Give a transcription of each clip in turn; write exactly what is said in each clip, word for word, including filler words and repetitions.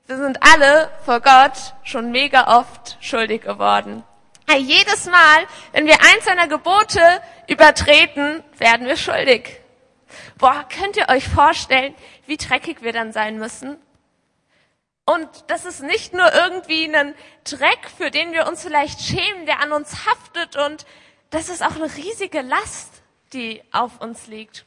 Wir sind alle vor Gott schon mega oft schuldig geworden. Ja, jedes Mal, wenn wir eins seiner Gebote übertreten, werden wir schuldig. Boah, könnt ihr euch vorstellen, wie dreckig wir dann sein müssen? Und das ist nicht nur irgendwie ein Dreck, für den wir uns vielleicht schämen, der an uns haftet, und das ist auch eine riesige Last, die auf uns liegt.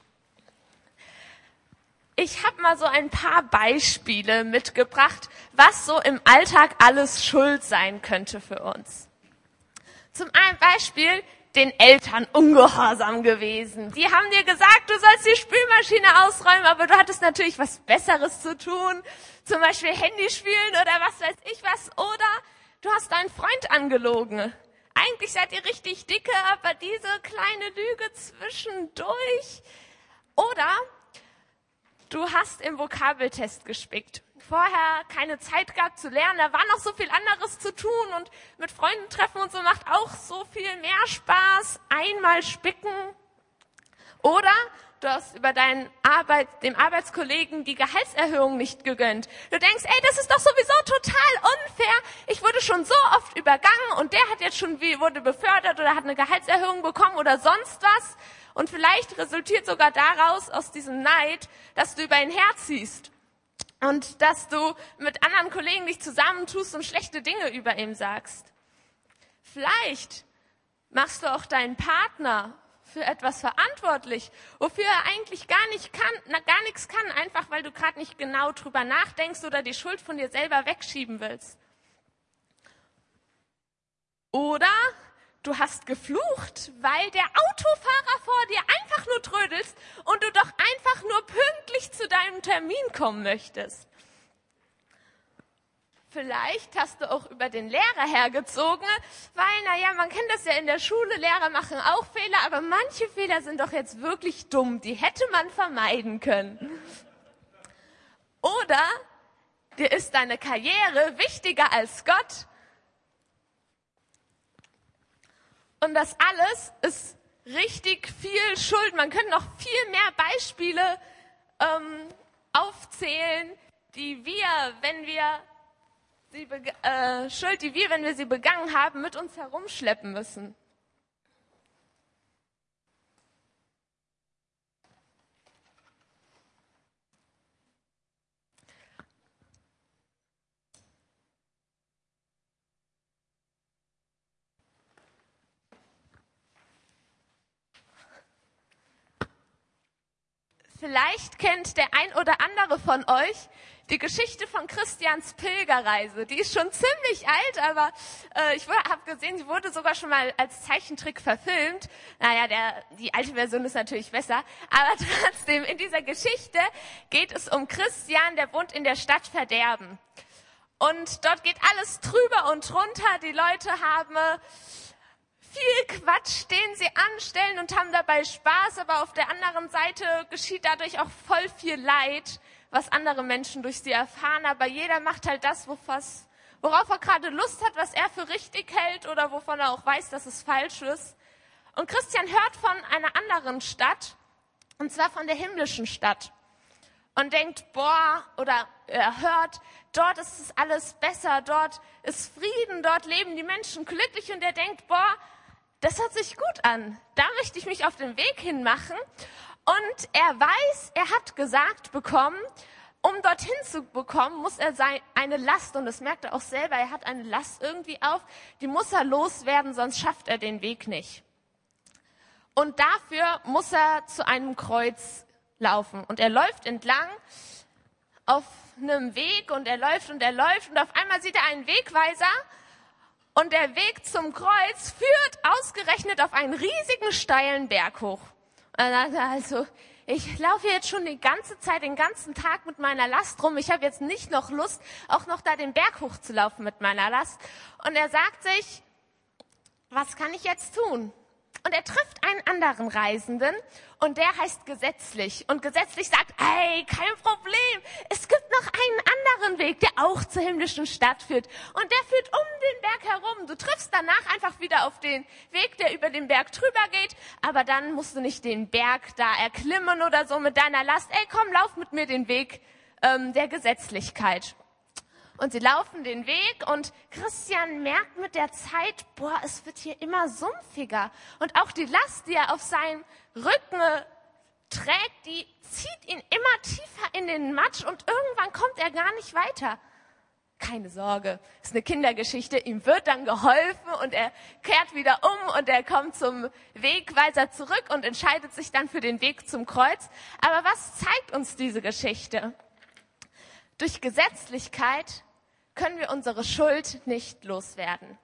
Ich habe mal so ein paar Beispiele mitgebracht, was so im Alltag alles Schuld sein könnte für uns. Zum einen Beispiel den Eltern ungehorsam gewesen. Die haben dir gesagt, du sollst die Spülmaschine ausräumen, aber du hattest natürlich was Besseres zu tun. Zum Beispiel Handy spielen oder was weiß ich was. Oder du hast deinen Freund angelogen. Eigentlich seid ihr richtig dicke, aber diese kleine Lüge zwischendurch. Oder du hast im Vokabeltest gespickt. Vorher keine Zeit gehabt zu lernen, da war noch so viel anderes zu tun, und mit Freunden treffen und so macht auch so viel mehr Spaß. Einmal spicken. Oder du hast über deinen Arbeit, dem Arbeitskollegen die Gehaltserhöhung nicht gegönnt. Du denkst, ey, das ist doch sowieso total unfair. Ich wurde schon so oft übergangen und der hat jetzt schon wie wurde befördert oder hat eine Gehaltserhöhung bekommen oder sonst was. Und vielleicht resultiert sogar daraus, aus diesem Neid, dass du über ihn herziehst. Und dass du mit anderen Kollegen dich zusammentust und schlechte Dinge über ihn sagst. Vielleicht machst du auch deinen Partner für etwas verantwortlich, wofür er eigentlich gar nicht kann, na, gar nichts kann, einfach weil du gerade nicht genau drüber nachdenkst oder die Schuld von dir selber wegschieben willst. Oder du hast geflucht, weil der Autofahrer vor dir einfach nur trödelst und du doch einfach nur pünktlich zu deinem Termin kommen möchtest. Vielleicht hast du auch über den Lehrer hergezogen, weil, naja, man kennt das ja in der Schule, Lehrer machen auch Fehler, aber manche Fehler sind doch jetzt wirklich dumm, die hätte man vermeiden können. Oder dir ist deine Karriere wichtiger als Gott. Und das alles ist richtig viel Schuld. Man könnte noch viel mehr Beispiele ähm, aufzählen, die wir, wenn wir sie äh, Schuld, die wir, wenn wir sie begangen haben, mit uns herumschleppen müssen. Vielleicht kennt der ein oder andere von euch die Geschichte von Christians Pilgerreise. Die ist schon ziemlich alt, aber äh, ich habe gesehen, sie wurde sogar schon mal als Zeichentrick verfilmt. Naja, der, die alte Version ist natürlich besser. Aber trotzdem, in dieser Geschichte geht es um Christian, der wohnt in der Stadt Verderben. Und dort geht alles drüber und drunter. Die Leute haben viel Quatsch, den sie anstellen und haben dabei Spaß, aber auf der anderen Seite geschieht dadurch auch voll viel Leid, was andere Menschen durch sie erfahren. Aber jeder macht halt das, worauf er gerade Lust hat, was er für richtig hält oder wovon er auch weiß, dass es falsch ist. Und Christian hört von einer anderen Stadt, und zwar von der himmlischen Stadt. Und denkt, boah, oder er hört, dort ist es alles besser, dort ist Frieden, dort leben die Menschen glücklich. Und er denkt, boah, das hört sich gut an. Da möchte ich mich auf den Weg hinmachen. Und er weiß, er hat gesagt bekommen, um dorthin zu bekommen, muss er eine Last, und das merkt er auch selber, er hat eine Last irgendwie auf, die muss er loswerden, sonst schafft er den Weg nicht. Und dafür muss er zu einem Kreuz laufen. Und er läuft entlang auf einem Weg und er läuft und er läuft und auf einmal sieht er einen Wegweiser. Und der Weg zum Kreuz führt ausgerechnet auf einen riesigen steilen Berg hoch. Und er sagt, also, ich laufe jetzt schon die ganze Zeit, den ganzen Tag mit meiner Last rum. Ich habe jetzt nicht noch Lust, auch noch da den Berg hochzulaufen mit meiner Last. Und er sagt sich, was kann ich jetzt tun? Und er trifft einen anderen Reisenden und der heißt Gesetzlich. Und Gesetzlich sagt, ey, kein Problem, es gibt noch einen anderen Weg, der auch zur himmlischen Stadt führt. Und der führt um den Berg herum. Du triffst danach einfach wieder auf den Weg, der über den Berg drüber geht. Aber dann musst du nicht den Berg da erklimmen oder so mit deiner Last. Ey, komm, lauf mit mir den Weg ähm, der Gesetzlichkeit. Und sie laufen den Weg und Christian merkt mit der Zeit, boah, es wird hier immer sumpfiger. Und auch die Last, die er auf seinem Rücken trägt, die zieht ihn immer tiefer in den Matsch und irgendwann kommt er gar nicht weiter. Keine Sorge, ist eine Kindergeschichte. Ihm wird dann geholfen und er kehrt wieder um und er kommt zum Wegweiser zurück und entscheidet sich dann für den Weg zum Kreuz. Aber was zeigt uns diese Geschichte? Durch Gesetzlichkeit können wir unsere Schuld nicht loswerden.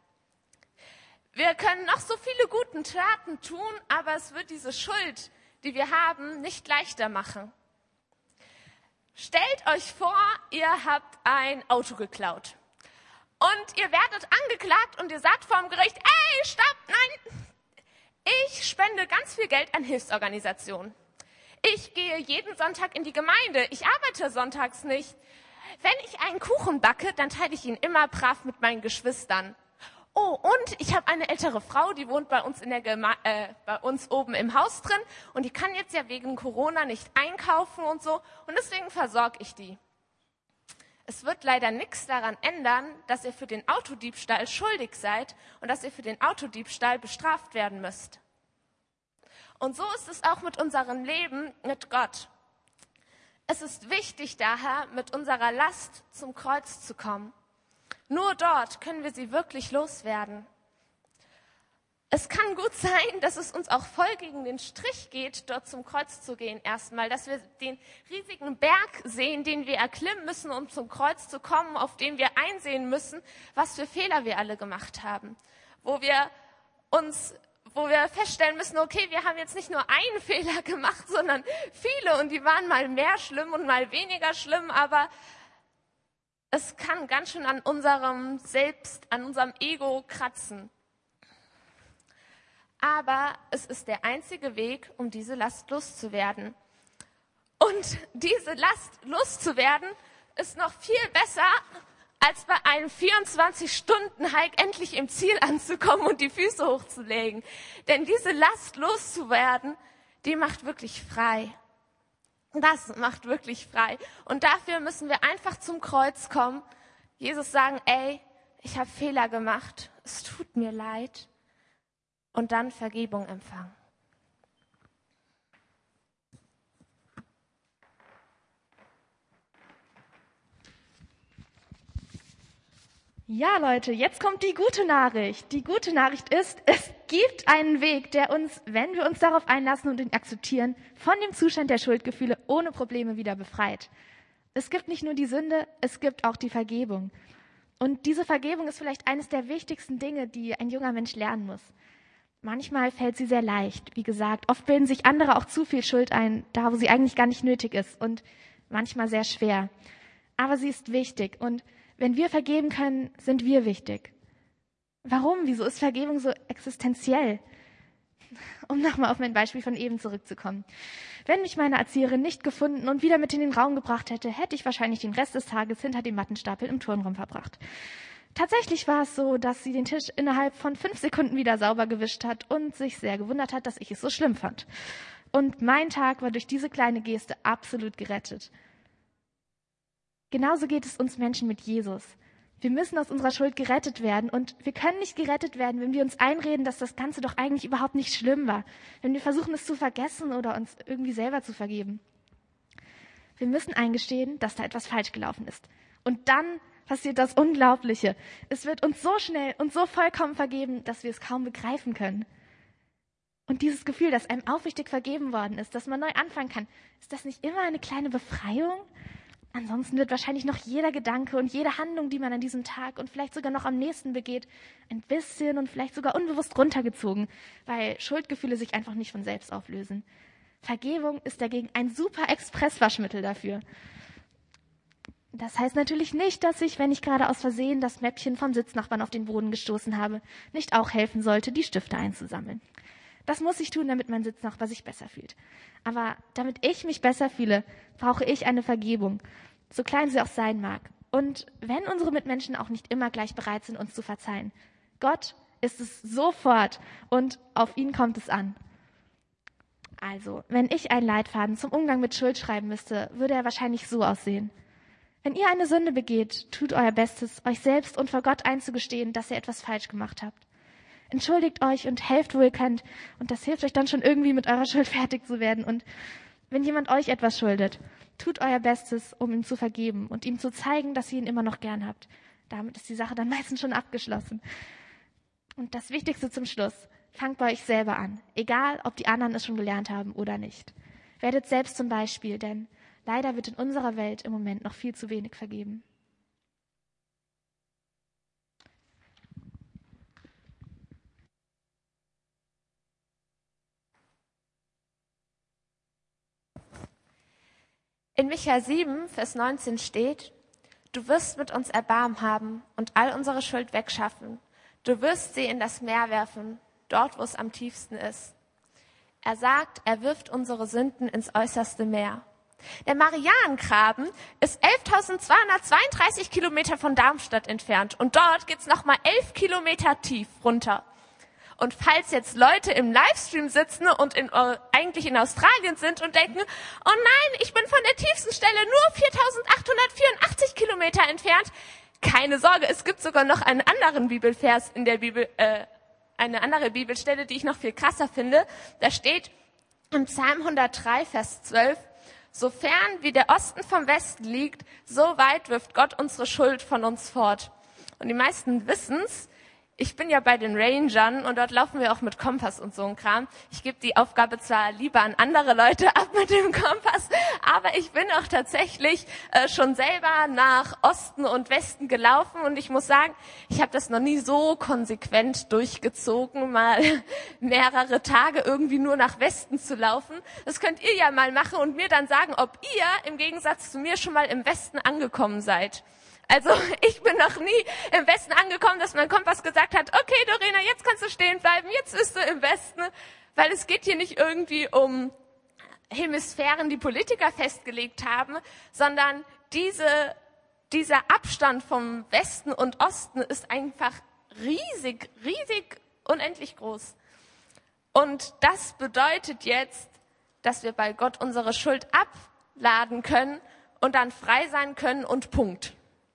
Wir können noch so viele gute Taten tun, aber es wird diese Schuld, die wir haben, nicht leichter machen. Stellt euch vor, ihr habt ein Auto geklaut und ihr werdet angeklagt und ihr sagt vor dem Gericht, ey, stopp, nein, ich spende ganz viel Geld an Hilfsorganisationen. Ich gehe jeden Sonntag in die Gemeinde, ich arbeite sonntags nicht. Wenn ich einen Kuchen backe, dann teile ich ihn immer brav mit meinen Geschwistern. Oh, und ich habe eine ältere Frau, die wohnt bei uns in der Geme- äh, bei uns oben im Haus drin und die kann jetzt ja wegen Corona nicht einkaufen und so und deswegen versorge ich die. Es wird leider nichts daran ändern, dass ihr für den Autodiebstahl schuldig seid und dass ihr für den Autodiebstahl bestraft werden müsst. Und so ist es auch mit unserem Leben mit Gott. Es ist wichtig daher, mit unserer Last zum Kreuz zu kommen. Nur dort können wir sie wirklich loswerden. Es kann gut sein, dass es uns auch voll gegen den Strich geht, dort zum Kreuz zu gehen erstmal, dass wir den riesigen Berg sehen, den wir erklimmen müssen, um zum Kreuz zu kommen, auf dem wir einsehen müssen, was für Fehler wir alle gemacht haben. Wo wir uns, wo wir feststellen müssen, okay, wir haben jetzt nicht nur einen Fehler gemacht, sondern viele und die waren mal mehr schlimm und mal weniger schlimm, aber es kann ganz schön an unserem Selbst, an unserem Ego kratzen. Aber es ist der einzige Weg, um diese Last loszuwerden. Und diese Last loszuwerden ist noch viel besser, als bei einem vierundzwanzig-Stunden-Hike endlich im Ziel anzukommen und die Füße hochzulegen. Denn diese Last loszuwerden, die macht wirklich frei. Das macht wirklich frei. Und dafür müssen wir einfach zum Kreuz kommen. Jesus sagen, ey, ich habe Fehler gemacht. Es tut mir leid. Und dann Vergebung empfangen. Ja, Leute, jetzt kommt die gute Nachricht. Die gute Nachricht ist, es gibt einen Weg, der uns, wenn wir uns darauf einlassen und ihn akzeptieren, von dem Zustand der Schuldgefühle ohne Probleme wieder befreit. Es gibt nicht nur die Sünde, es gibt auch die Vergebung. Und diese Vergebung ist vielleicht eines der wichtigsten Dinge, die ein junger Mensch lernen muss. Manchmal fällt sie sehr leicht. Wie gesagt, oft bilden sich andere auch zu viel Schuld ein, da wo sie eigentlich gar nicht nötig ist und manchmal sehr schwer. Aber sie ist wichtig und wenn wir vergeben können, sind wir wichtig. Warum? Wieso ist Vergebung so existenziell? Um nochmal auf mein Beispiel von eben zurückzukommen. Wenn mich meine Erzieherin nicht gefunden und wieder mit in den Raum gebracht hätte, hätte ich wahrscheinlich den Rest des Tages hinter dem Mattenstapel im Turnraum verbracht. Tatsächlich war es so, dass sie den Tisch innerhalb von fünf Sekunden wieder sauber gewischt hat und sich sehr gewundert hat, dass ich es so schlimm fand. Und mein Tag war durch diese kleine Geste absolut gerettet. Genauso geht es uns Menschen mit Jesus. Wir müssen aus unserer Schuld gerettet werden und wir können nicht gerettet werden, wenn wir uns einreden, dass das Ganze doch eigentlich überhaupt nicht schlimm war. Wenn wir versuchen, es zu vergessen oder uns irgendwie selber zu vergeben. Wir müssen eingestehen, dass da etwas falsch gelaufen ist. Und dann passiert das Unglaubliche. Es wird uns so schnell und so vollkommen vergeben, dass wir es kaum begreifen können. Und dieses Gefühl, dass einem aufrichtig vergeben worden ist, dass man neu anfangen kann, ist das nicht immer eine kleine Befreiung? Ansonsten wird wahrscheinlich noch jeder Gedanke und jede Handlung, die man an diesem Tag und vielleicht sogar noch am nächsten begeht, ein bisschen und vielleicht sogar unbewusst runtergezogen, weil Schuldgefühle sich einfach nicht von selbst auflösen. Vergebung ist dagegen ein super Expresswaschmittel dafür. Das heißt natürlich nicht, dass ich, wenn ich gerade aus Versehen das Mäppchen vom Sitznachbarn auf den Boden gestoßen habe, nicht auch helfen sollte, die Stifte einzusammeln. Das muss ich tun, damit mein Sitznachbar sich besser fühlt. Aber damit ich mich besser fühle, brauche ich eine Vergebung, so klein sie auch sein mag. Und wenn unsere Mitmenschen auch nicht immer gleich bereit sind, uns zu verzeihen, Gott ist es sofort und auf ihn kommt es an. Also, wenn ich einen Leitfaden zum Umgang mit Schuld schreiben müsste, würde er wahrscheinlich so aussehen. Wenn ihr eine Sünde begeht, tut euer Bestes, euch selbst und vor Gott einzugestehen, dass ihr etwas falsch gemacht habt. Entschuldigt euch und helft, wo ihr könnt. Und das hilft euch dann schon irgendwie, mit eurer Schuld fertig zu werden. Und wenn jemand euch etwas schuldet, tut euer Bestes, um ihm zu vergeben und ihm zu zeigen, dass ihr ihn immer noch gern habt. Damit ist die Sache dann meistens schon abgeschlossen. Und das Wichtigste zum Schluss: Fangt bei euch selber an, egal ob die anderen es schon gelernt haben oder nicht. Werdet selbst zum Beispiel, denn leider wird in unserer Welt im Moment noch viel zu wenig vergeben. In Micha sieben, Vers neunzehn steht: Du wirst mit uns Erbarmen haben und all unsere Schuld wegschaffen. Du wirst sie in das Meer werfen, dort, wo es am tiefsten ist. Er sagt, er wirft unsere Sünden ins äußerste Meer. Der Marianengraben ist elftausendzweihundertzweiunddreißig Kilometer von Darmstadt entfernt und dort geht's nochmal elf Kilometer tief runter. Und falls jetzt Leute im Livestream sitzen und in, eigentlich in Australien sind und denken, oh nein, ich bin von der tiefsten Stelle nur viertausendachthundertvierundachtzig Kilometer entfernt, keine Sorge, es gibt sogar noch einen anderen Bibelvers in der Bibel, äh, eine andere Bibelstelle, die ich noch viel krasser finde. Da steht im Psalm hundertdrei, Vers zwölf, so fern wie der Osten vom Westen liegt, so weit wirft Gott unsere Schuld von uns fort. Und die meisten wissen's. Ich bin ja bei den Rangern und dort laufen wir auch mit Kompass und so ein Kram. Ich gebe die Aufgabe zwar lieber an andere Leute ab mit dem Kompass, aber ich bin auch tatsächlich äh, schon selber nach Osten und Westen gelaufen und ich muss sagen, ich habe das noch nie so konsequent durchgezogen, mal mehrere Tage irgendwie nur nach Westen zu laufen. Das könnt ihr ja mal machen und mir dann sagen, ob ihr im Gegensatz zu mir schon mal im Westen angekommen seid. Also ich bin noch nie im Westen angekommen, dass mein Kompass gesagt hat, okay Dorena, jetzt kannst du stehen bleiben, jetzt bist du im Westen. Weil es geht hier nicht irgendwie um Hemisphären, die Politiker festgelegt haben, sondern diese, dieser Abstand vom Westen und Osten ist einfach riesig, riesig, unendlich groß. Und das bedeutet jetzt, dass wir bei Gott unsere Schuld abladen können und dann frei sein können und Punkt.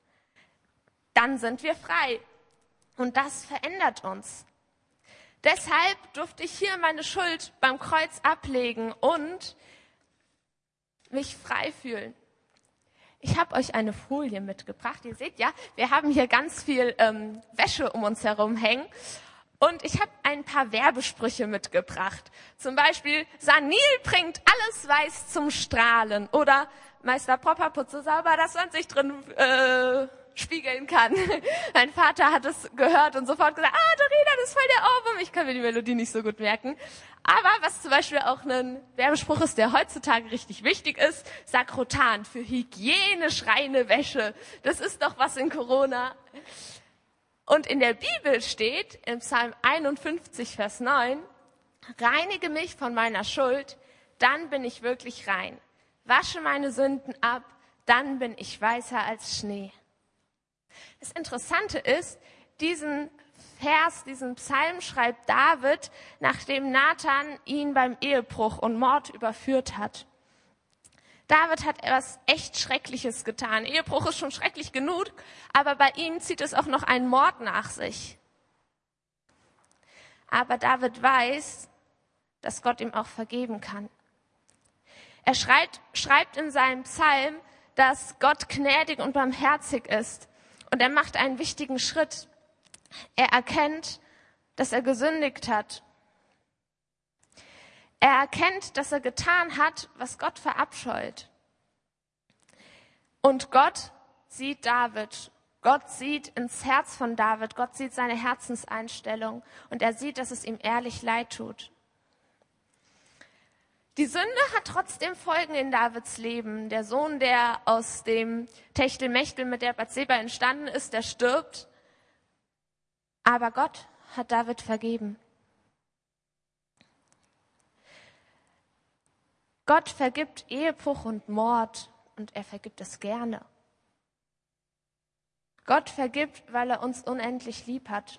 Dann sind wir frei. Und das verändert uns. Deshalb durfte ich hier meine Schuld beim Kreuz ablegen und mich frei fühlen. Ich habe euch eine Folie mitgebracht. Ihr seht ja, wir haben hier ganz viel ähm, Wäsche um uns herum hängen. Und ich habe ein paar Werbesprüche mitgebracht. Zum Beispiel, Sanil bringt alles weiß zum Strahlen. Oder Meister Propper putze sauber, dass man sich drin äh, spiegeln kann. Mein Vater hat es gehört und sofort gesagt, ah, Dorena, das ist voll der Ohrwurm. Ich kann mir die Melodie nicht so gut merken. Aber was zum Beispiel auch ein Werbespruch ist, der heutzutage richtig wichtig ist, Sakrotan für hygienisch reine Wäsche. Das ist doch was in Corona. Und in der Bibel steht, im Psalm einundfünfzig, Vers neun, reinige mich von meiner Schuld, dann bin ich wirklich rein. Wasche meine Sünden ab, dann bin ich weißer als Schnee. Das Interessante ist, diesen Vers, diesen Psalm schreibt David, nachdem Nathan ihn beim Ehebruch und Mord überführt hat. David hat etwas echt Schreckliches getan. Ehebruch ist schon schrecklich genug, aber bei ihm zieht es auch noch einen Mord nach sich. Aber David weiß, dass Gott ihm auch vergeben kann. Er schreibt, schreibt in seinem Psalm, dass Gott gnädig und barmherzig ist. Und er macht einen wichtigen Schritt. Er erkennt, dass er gesündigt hat. Er erkennt, dass er getan hat, was Gott verabscheut. Und Gott sieht David. Gott sieht ins Herz von David. Gott sieht seine Herzenseinstellung. Und er sieht, dass es ihm ehrlich leid tut. Die Sünde hat trotzdem Folgen in Davids Leben. Der Sohn, der aus dem Techtelmechtel mit der Bathseba entstanden ist, der stirbt. Aber Gott hat David vergeben. Gott vergibt Ehebruch und Mord und er vergibt es gerne. Gott vergibt, weil er uns unendlich lieb hat.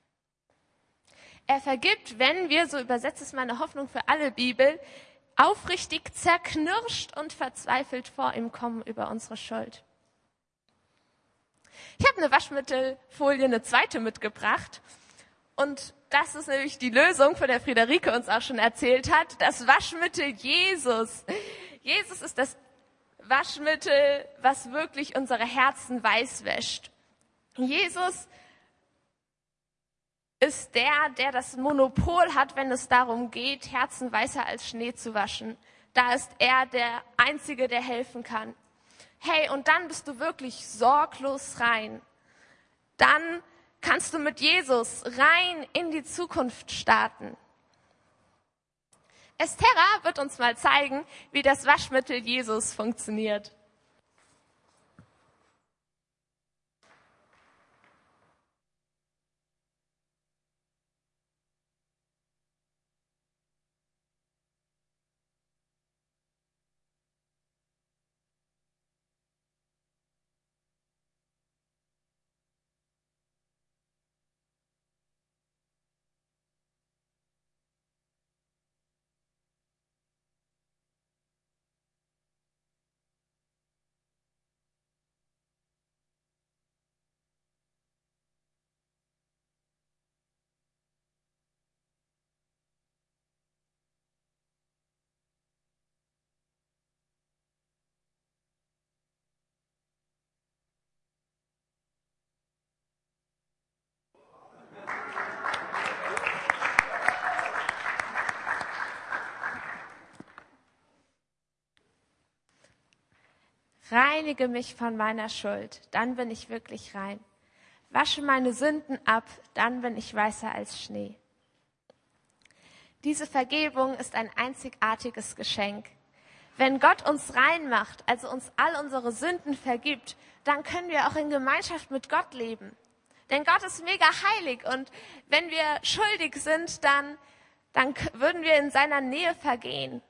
Er vergibt, wenn wir, so übersetzt es meine Hoffnung für alle Bibel, aufrichtig zerknirscht und verzweifelt vor ihm kommen über unsere Schuld. Ich habe eine Waschmittelfolie, eine zweite mitgebracht. Und das ist nämlich die Lösung, von der Friederike uns auch schon erzählt hat. Das Waschmittel Jesus. Jesus ist das Waschmittel, was wirklich unsere Herzen weiß wäscht. Jesus ist der, der das Monopol hat, wenn es darum geht, Herzen weißer als Schnee zu waschen. Da ist er der Einzige, der helfen kann. Hey, und dann bist du wirklich sorglos rein. Dann kannst du mit Jesus rein in die Zukunft starten. Estera wird uns mal zeigen, wie das Waschmittel Jesus funktioniert. Reinige mich von meiner Schuld, dann bin ich wirklich rein. Wasche meine Sünden ab, dann bin ich weißer als Schnee. Diese Vergebung ist ein einzigartiges Geschenk. Wenn Gott uns rein macht, also uns all unsere Sünden vergibt, dann können wir auch in Gemeinschaft mit Gott leben. Denn Gott ist mega heilig und wenn wir schuldig sind, dann, dann würden wir in seiner Nähe vergehen.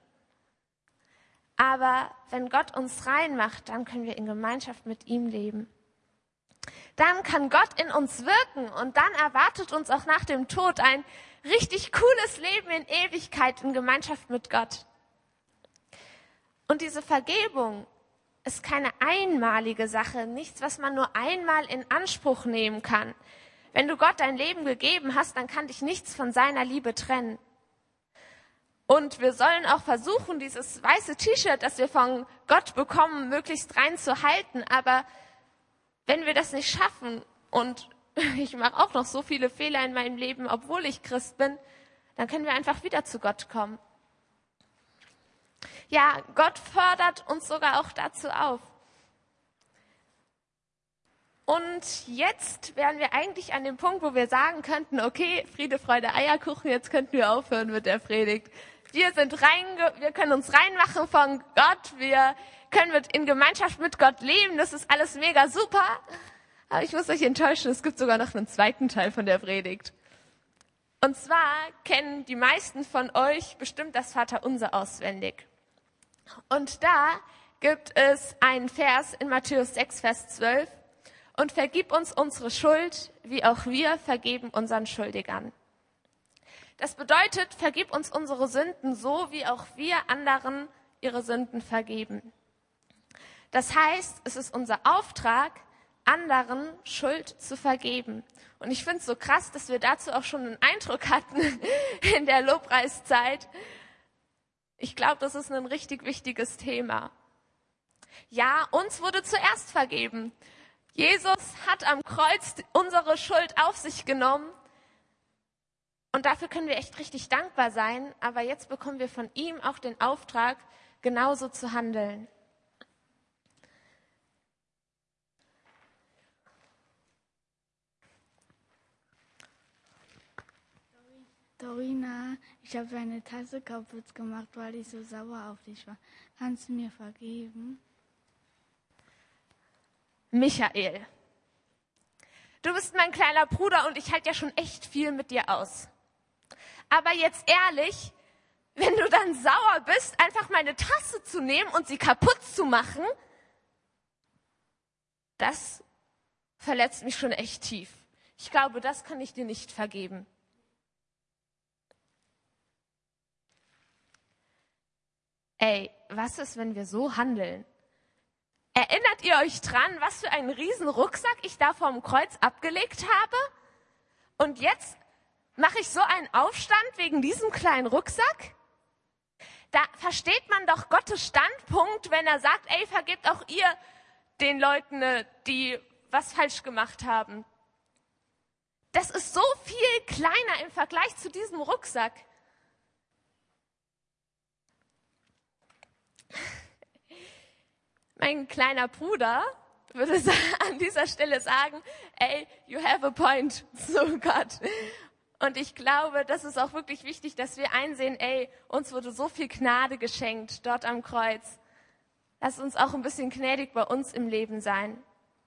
Aber wenn Gott uns rein macht, dann können wir in Gemeinschaft mit ihm leben. Dann kann Gott in uns wirken und dann erwartet uns auch nach dem Tod ein richtig cooles Leben in Ewigkeit in Gemeinschaft mit Gott. Und diese Vergebung ist keine einmalige Sache, nichts, was man nur einmal in Anspruch nehmen kann. Wenn du Gott dein Leben gegeben hast, dann kann dich nichts von seiner Liebe trennen. Und wir sollen auch versuchen, dieses weiße T-Shirt, das wir von Gott bekommen, möglichst rein zu halten. Aber wenn wir das nicht schaffen und ich mache auch noch so viele Fehler in meinem Leben, obwohl ich Christ bin, dann können wir einfach wieder zu Gott kommen. Ja, Gott fordert uns sogar auch dazu auf. Und jetzt wären wir eigentlich an dem Punkt, wo wir sagen könnten, okay, Friede, Freude, Eierkuchen, jetzt könnten wir aufhören mit der Predigt. Wir sind rein, wir können uns reinmachen von Gott, wir können mit, in Gemeinschaft mit Gott leben, das ist alles mega super. Aber ich muss euch enttäuschen, es gibt sogar noch einen zweiten Teil von der Predigt. Und zwar kennen die meisten von euch bestimmt das Vaterunser auswendig. Und da gibt es einen Vers in Matthäus sechs, Vers zwölf. Und vergib uns unsere Schuld, wie auch wir vergeben unseren Schuldigern. Das bedeutet, vergib uns unsere Sünden so, wie auch wir anderen ihre Sünden vergeben. Das heißt, es ist unser Auftrag, anderen Schuld zu vergeben. Und ich finde es so krass, dass wir dazu auch schon einen Eindruck hatten in der Lobpreiszeit. Ich glaube, das ist ein richtig wichtiges Thema. Ja, uns wurde zuerst vergeben. Jesus hat am Kreuz unsere Schuld auf sich genommen. Und dafür können wir echt richtig dankbar sein. Aber jetzt bekommen wir von ihm auch den Auftrag, genauso zu handeln. Dorina, ich habe eine Tasse kaputt gemacht, weil ich so sauer auf dich war. Kannst du mir vergeben? Michael, du bist mein kleiner Bruder und ich halte ja schon echt viel mit dir aus. Aber jetzt ehrlich, wenn du dann sauer bist, einfach meine Tasse zu nehmen und sie kaputt zu machen, das verletzt mich schon echt tief. Ich glaube, das kann ich dir nicht vergeben. Ey, was ist, wenn wir so handeln? Erinnert ihr euch dran, was für einen riesen Rucksack ich da vorm Kreuz abgelegt habe? Und jetzt mache ich so einen Aufstand wegen diesem kleinen Rucksack? Da versteht man doch Gottes Standpunkt, wenn er sagt, ey, vergebt auch ihr den Leuten, die was falsch gemacht haben. Das ist so viel kleiner im Vergleich zu diesem Rucksack. Mein kleiner Bruder würde an dieser Stelle sagen, ey, you have a point, so Gott. Und ich glaube, das ist auch wirklich wichtig, dass wir einsehen, ey, uns wurde so viel Gnade geschenkt dort am Kreuz. Lass uns auch ein bisschen gnädig bei uns im Leben sein.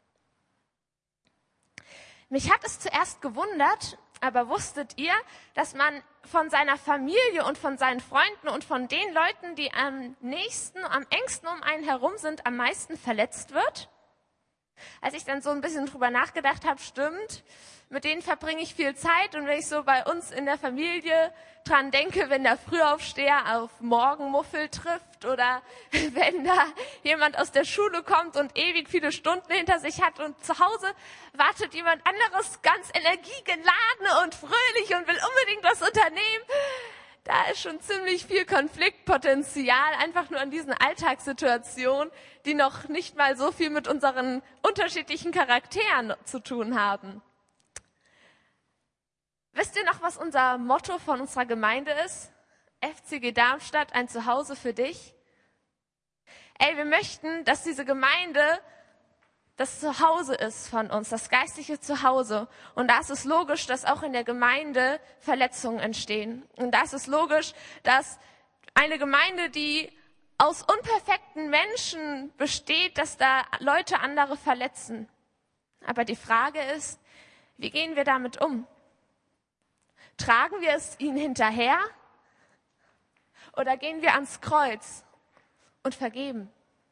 Mich hat es zuerst gewundert, aber wusstet ihr, dass man von seiner Familie und von seinen Freunden und von den Leuten, die am nächsten, am engsten um einen herum sind, am meisten verletzt wird? Als ich dann so ein bisschen drüber nachgedacht habe, stimmt, mit denen verbringe ich viel Zeit. Und wenn ich so bei uns in der Familie dran denke, wenn der Frühaufsteher auf Morgenmuffel trifft oder wenn da jemand aus der Schule kommt und ewig viele Stunden hinter sich hat und zu Hause wartet jemand anderes ganz energiegeladen und fröhlich und will unbedingt was unternehmen, da ist schon ziemlich viel Konfliktpotenzial, einfach nur an diesen Alltagssituationen, die noch nicht mal so viel mit unseren unterschiedlichen Charakteren zu tun haben. Wisst ihr noch, was unser Motto von unserer Gemeinde ist? F C G Darmstadt, ein Zuhause für dich. Ey, wir möchten, dass diese Gemeinde das Zuhause ist von uns, das geistliche Zuhause. Und da ist es logisch, dass auch in der Gemeinde Verletzungen entstehen. Und da ist es logisch, dass eine Gemeinde, die aus unperfekten Menschen besteht, dass da Leute andere verletzen. Aber die Frage ist, wie gehen wir damit um? Tragen wir es ihnen hinterher oder gehen wir ans Kreuz und vergeben?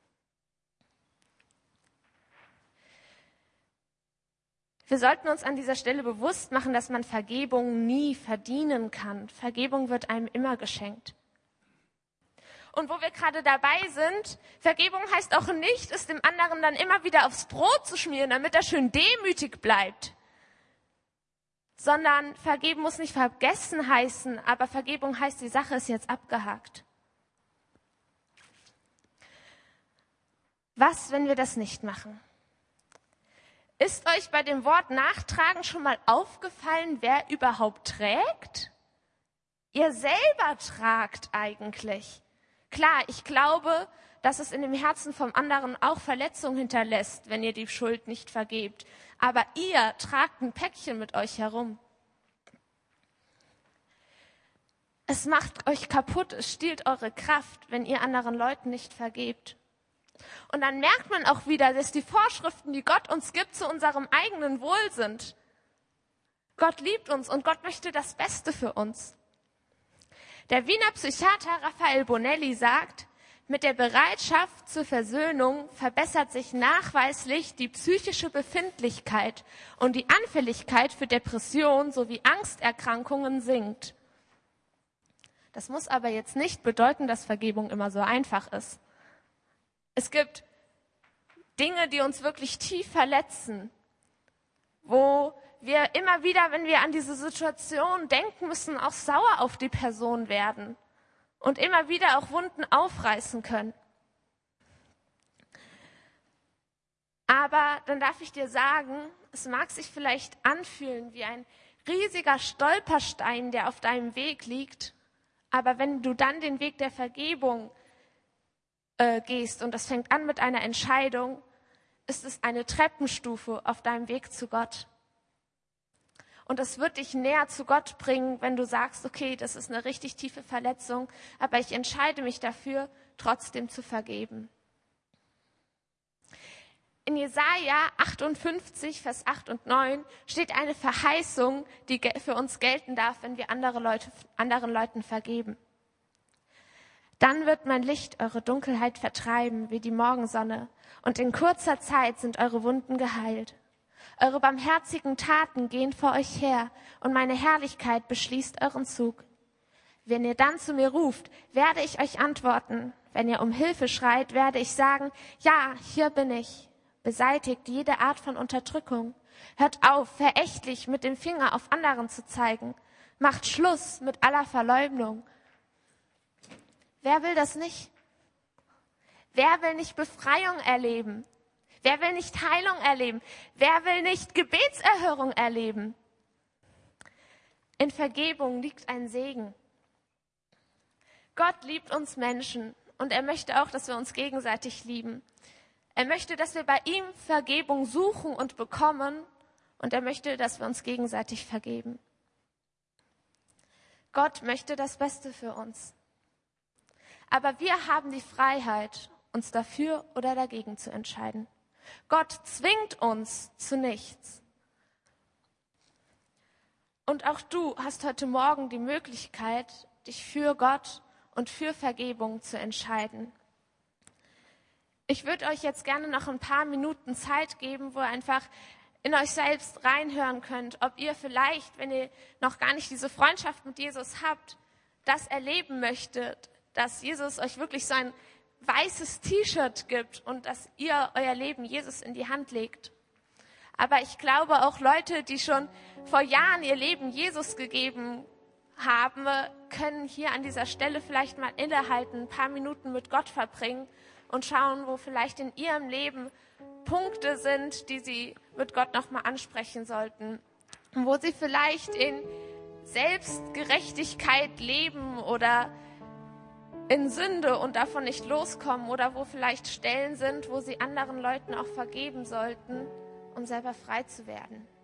Wir sollten uns an dieser Stelle bewusst machen, dass man Vergebung nie verdienen kann. Vergebung wird einem immer geschenkt. Und wo wir gerade dabei sind, Vergebung heißt auch nicht, es dem anderen dann immer wieder aufs Brot zu schmieren, damit er schön demütig bleibt. Sondern vergeben muss nicht vergessen heißen, aber Vergebung heißt, die Sache ist jetzt abgehakt. Was, wenn wir das nicht machen? Ist euch bei dem Wort Nachtragen schon mal aufgefallen, wer überhaupt trägt? Ihr selber tragt eigentlich. Klar, ich glaube, dass es in dem Herzen vom anderen auch Verletzungen hinterlässt, wenn ihr die Schuld nicht vergebt. Aber ihr tragt ein Päckchen mit euch herum. Es macht euch kaputt, es stiehlt eure Kraft, wenn ihr anderen Leuten nicht vergebt. Und dann merkt man auch wieder, dass die Vorschriften, die Gott uns gibt, zu unserem eigenen Wohl sind. Gott liebt uns und Gott möchte das Beste für uns. Der Wiener Psychiater Raphael Bonelli sagt, mit der Bereitschaft zur Versöhnung verbessert sich nachweislich die psychische Befindlichkeit und die Anfälligkeit für Depressionen sowie Angsterkrankungen sinkt. Das muss aber jetzt nicht bedeuten, dass Vergebung immer so einfach ist. Es gibt Dinge, die uns wirklich tief verletzen, wo wir immer wieder, wenn wir an diese Situation denken müssen, auch sauer auf die Person werden und immer wieder auch Wunden aufreißen können. Aber dann darf ich dir sagen, es mag sich vielleicht anfühlen wie ein riesiger Stolperstein, der auf deinem Weg liegt, aber wenn du dann den Weg der Vergebung äh, gehst, und das fängt an mit einer Entscheidung, ist es eine Treppenstufe auf deinem Weg zu Gott. Und es wird dich näher zu Gott bringen, wenn du sagst, okay, das ist eine richtig tiefe Verletzung, aber ich entscheide mich dafür, trotzdem zu vergeben. In Jesaja achtundfünfzig, Vers acht und neun steht eine Verheißung, die für uns gelten darf, wenn wir andere Leute, anderen Leuten vergeben. Dann wird mein Licht eure Dunkelheit vertreiben wie die Morgensonne, und in kurzer Zeit sind eure Wunden geheilt. Eure barmherzigen Taten gehen vor euch her, und meine Herrlichkeit beschließt euren Zug. Wenn ihr dann zu mir ruft, werde ich euch antworten. Wenn ihr um Hilfe schreit, werde ich sagen, ja, hier bin ich. Beseitigt jede Art von Unterdrückung. Hört auf, verächtlich mit dem Finger auf anderen zu zeigen. Macht Schluss mit aller Verleumdung. Wer will das nicht? Wer will nicht Befreiung erleben? Wer will nicht Heilung erleben? Wer will nicht Gebetserhörung erleben? In Vergebung liegt ein Segen. Gott liebt uns Menschen und er möchte auch, dass wir uns gegenseitig lieben. Er möchte, dass wir bei ihm Vergebung suchen und bekommen und er möchte, dass wir uns gegenseitig vergeben. Gott möchte das Beste für uns. Aber wir haben die Freiheit, uns dafür oder dagegen zu entscheiden. Gott zwingt uns zu nichts. Und auch du hast heute Morgen die Möglichkeit, dich für Gott und für Vergebung zu entscheiden. Ich würde euch jetzt gerne noch ein paar Minuten Zeit geben, wo ihr einfach in euch selbst reinhören könnt, ob ihr vielleicht, wenn ihr noch gar nicht diese Freundschaft mit Jesus habt, das erleben möchtet, dass Jesus euch wirklich so ein weißes T-Shirt gibt und dass ihr euer Leben Jesus in die Hand legt. Aber ich glaube auch Leute, die schon vor Jahren ihr Leben Jesus gegeben haben, können hier an dieser Stelle vielleicht mal innehalten, ein paar Minuten mit Gott verbringen und schauen, wo vielleicht in ihrem Leben Punkte sind, die sie mit Gott nochmal ansprechen sollten. Wo sie vielleicht in Selbstgerechtigkeit leben oder in Sünde und davon nicht loskommen oder wo vielleicht Stellen sind, wo sie anderen Leuten auch vergeben sollten, um selber frei zu werden.